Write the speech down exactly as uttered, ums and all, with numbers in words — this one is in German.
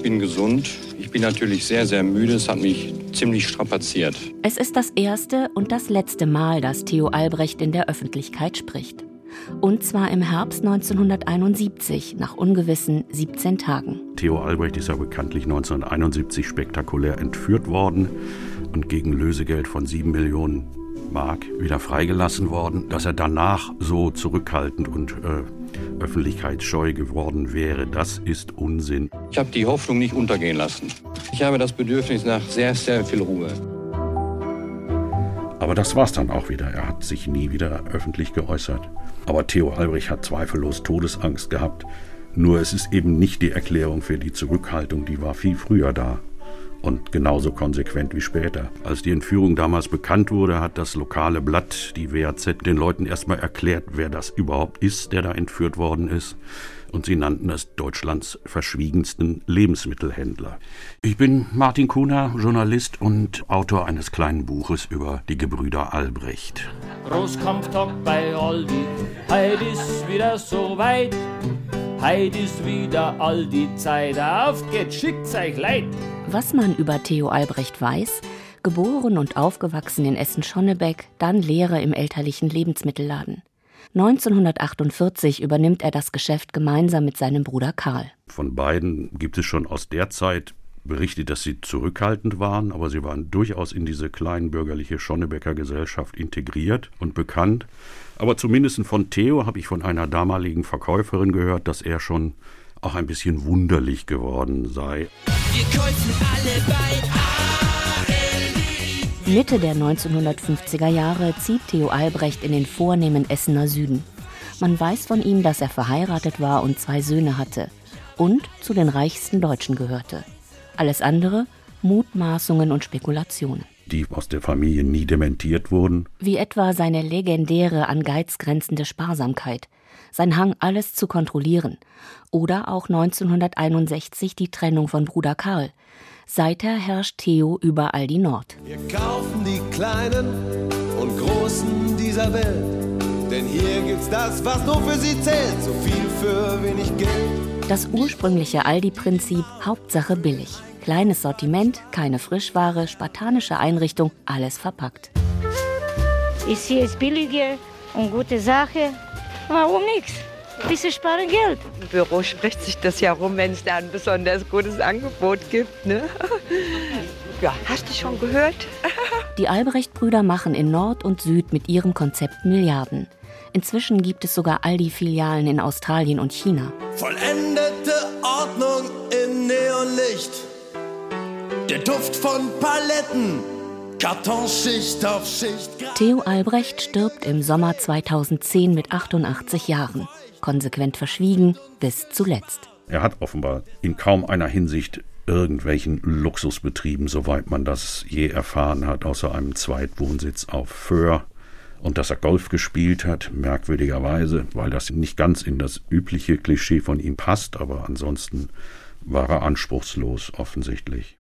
bin gesund. Ich bin natürlich sehr, sehr müde. Es hat mich ziemlich strapaziert. Es ist das erste und das letzte Mal, dass Theo Albrecht in der Öffentlichkeit spricht. Und zwar im Herbst neunzehnhunderteinundsiebzig, nach ungewissen siebzehn Tagen. Theo Albrecht ist ja bekanntlich neunzehnhunderteinundsiebzig spektakulär entführt worden und gegen Lösegeld von sieben Millionen Mark wieder freigelassen worden. Dass er danach so zurückhaltend und äh, öffentlichkeitsscheu geworden wäre, das ist Unsinn. Ich habe die Hoffnung nicht untergehen lassen. Ich habe das Bedürfnis nach sehr, sehr viel Ruhe. Aber das war's dann auch wieder. Er hat sich nie wieder öffentlich geäußert. Aber Theo Albrecht hat zweifellos Todesangst gehabt. Nur es ist eben nicht die Erklärung für die Zurückhaltung, die war viel früher da. Und genauso konsequent wie später. Als die Entführung damals bekannt wurde, hat das lokale Blatt, die W A Z, den Leuten erstmal erklärt, wer das überhaupt ist, der da entführt worden ist. Und sie nannten es Deutschlands verschwiegensten Lebensmittelhändler. Ich bin Martin Kuhner, Journalist und Autor eines kleinen Buches über die Gebrüder Albrecht. Großkampftag bei Aldi, heut ist wieder so weit. Heut ist wieder Aldi Zeit, auf geht's, schickt's euch leid. Was man über Theo Albrecht weiß: geboren und aufgewachsen in Essen-Schonnebeck, dann Lehrer im elterlichen Lebensmittelladen. neunzehnhundertachtundvierzig übernimmt er das Geschäft gemeinsam mit seinem Bruder Karl. Von beiden gibt es schon aus der Zeit Berichte, dass sie zurückhaltend waren, aber sie waren durchaus in diese kleinbürgerliche Schonnebecker Gesellschaft integriert und bekannt. Aber zumindest von Theo habe ich von einer damaligen Verkäuferin gehört, dass er schon auch ein bisschen wunderlich geworden sei. Wir kaufen alle bei A L D. Mitte der neunzehnhundertfünfziger Jahre zieht Theo Albrecht in den vornehmen Essener Süden. Man weiß von ihm, dass er verheiratet war und zwei Söhne hatte und zu den reichsten Deutschen gehörte. Alles andere Mutmaßungen und Spekulationen, die aus der Familie nie dementiert wurden. Wie etwa seine legendäre an Geiz grenzende Sparsamkeit, sein Hang, alles zu kontrollieren. Oder auch neunzehnhunderteinundsechzig die Trennung von Bruder Karl. Seither herrscht Theo über Aldi Nord. Wir kaufen die Kleinen und Großen dieser Welt. Denn hier gibt's das, was nur für sie zählt. So viel für wenig Geld. Das ursprüngliche Aldi-Prinzip, Hauptsache billig. Kleines Sortiment, keine Frischware, spartanische Einrichtung, alles verpackt. Ich sehe es billige und gute Sache. Warum nichts? Ein bisschen sparen Geld. Im Büro spricht sich das ja rum, wenn es da ein besonders gutes Angebot gibt, ne? Ja, hast du schon gehört? Die Albrecht-Brüder machen in Nord und Süd mit ihrem Konzept Milliarden. Inzwischen gibt es sogar Aldi-Filialen in Australien und China. Vollendete Ordnung in Neonlicht. Der Duft von Paletten. Kartonschicht auf Schicht. Theo Albrecht stirbt im Sommer zweitausendzehn mit achtundachtzig Jahren. Konsequent verschwiegen bis zuletzt. Er hat offenbar in kaum einer Hinsicht irgendwelchen Luxus betrieben, soweit man das je erfahren hat, außer einem Zweitwohnsitz auf Föhr. Und dass er Golf gespielt hat, merkwürdigerweise, weil das nicht ganz in das übliche Klischee von ihm passt, aber ansonsten war er anspruchslos offensichtlich.